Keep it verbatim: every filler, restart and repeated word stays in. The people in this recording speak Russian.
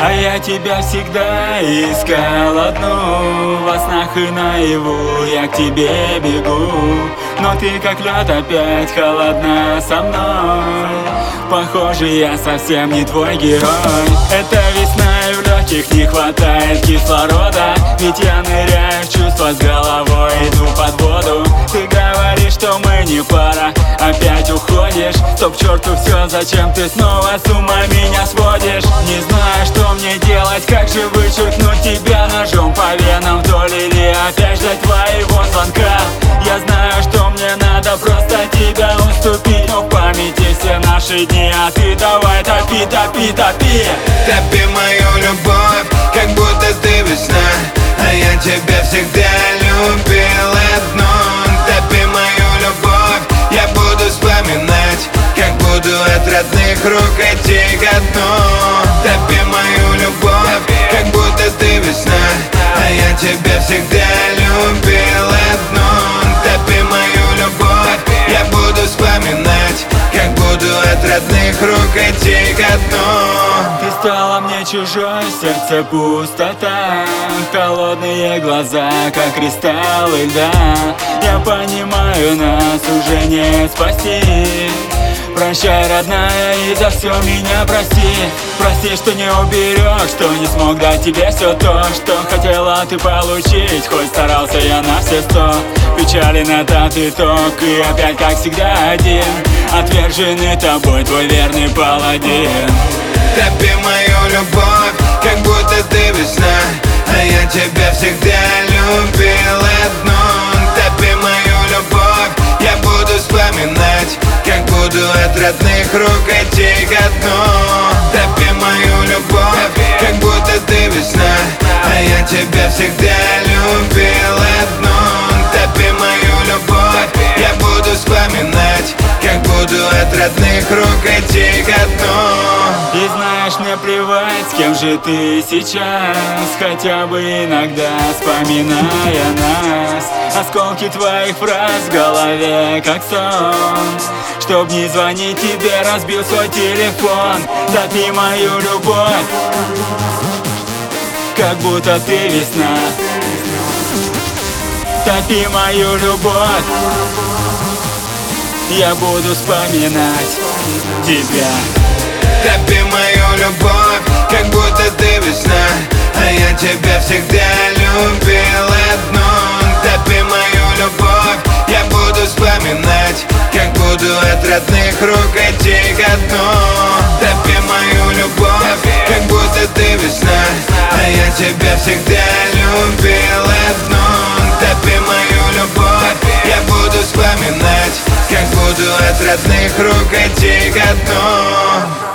А я тебя всегда искал одну, во снах и наяву я к тебе бегу. Но ты как лед опять холодна со мной. Похоже, я совсем не твой герой. Это весна и в легких не хватает кислорода. Ведь я ныряю в чувства с головой, иду под воду. Ты говоришь, что мы не пара, опять уходишь. Стоп, к черту все, зачем ты снова с ума меня сводишь? Не знаю, что мне делать, как же вычеркнуть тебя ножом по венам вдоль, или опять ждать твоего звонка. Я знаю, что мне надо просто тебя уступить, но в памяти все наши дни, а ты давай топи, топи, топи. Топи мою любовь, как будто ты весна, а я тебя всегда любил одну. Топи мою любовь, я буду вспоминать, как буду от родных рук идти ко дну. Топи мою любовь, как будто ты весна, а я тебя всегда любил одну. Топи мою любовь, я буду вспоминать, как буду от родных рук идти ко дну. Ты стала мне чужой, сердце пустота, холодные глаза, как кристаллы льда. Я понимаю, нас уже не спасти. Прощай, родная, и за все меня прости. Прости, что не уберег, что не смог дать тебе все то, что хотела ты получить. Хоть старался я на все сто. Печали на тот итог, и опять, как всегда, один, отверженный тобой твой верный паладин. Топи мою любовь, как будто ты весна, а я тебя всегда любил одну. Топи мою любовь, я буду вспоминать, как буду от родных рук идти ко дну. Топи мою любовь, как будто ты весна, а я тебя всегда любил одну. Топи мою любовь, я буду вспоминать, как буду от родных рук идти ко дну. И знаешь, мне плевать, с кем же ты сейчас, хотя бы иногда вспоминая нас. Осколки твоих фраз в голове, как сон. Чтоб не звонить тебе, разбил свой телефон. Топи мою любовь, как будто ты весна. Топи мою любовь, я буду вспоминать тебя. Топи мою любовь, как будто ты весна, а я тебя всегда любил одну. Топи мою любовь, я буду вспоминать, как буду от родных рук идти ко дну. Топи мою любовь, как будто ты весна, а я тебя всегда любил одну. Топи мою любовь, я буду вспоминать, как буду от родных рук идти ко дну.